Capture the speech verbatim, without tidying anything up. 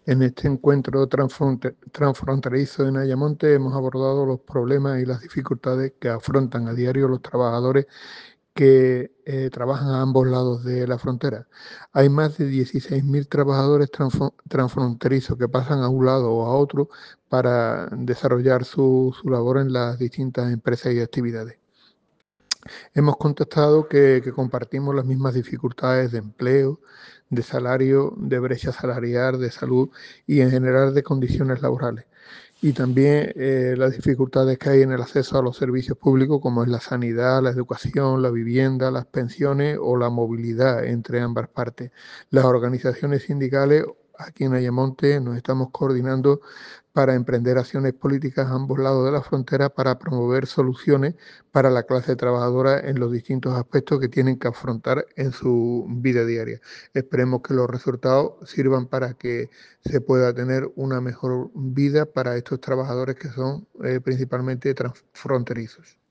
En este encuentro transfronte- transfronterizo en Ayamonte hemos abordado los problemas y las dificultades que afrontan a diario los trabajadores que eh, trabajan a ambos lados de la frontera. Hay más de dieciséis mil trabajadores transfron- transfronterizos que pasan a un lado o a otro para desarrollar su, su labor en las distintas empresas y actividades. Hemos contestado que, que compartimos las mismas dificultades de empleo, de salario, de brecha salarial, de salud y en general de condiciones laborales. Y también eh, las dificultades que hay en el acceso a los servicios públicos, como es la sanidad, la educación, la vivienda, las pensiones o la movilidad entre ambas partes. Las organizaciones sindicales aquí en Ayamonte nos estamos coordinando para emprender acciones políticas a ambos lados de la frontera para promover soluciones para la clase trabajadora en los distintos aspectos que tienen que afrontar en su vida diaria. Esperemos que los resultados sirvan para que se pueda tener una mejor vida para estos trabajadores que son eh, principalmente transfronterizos.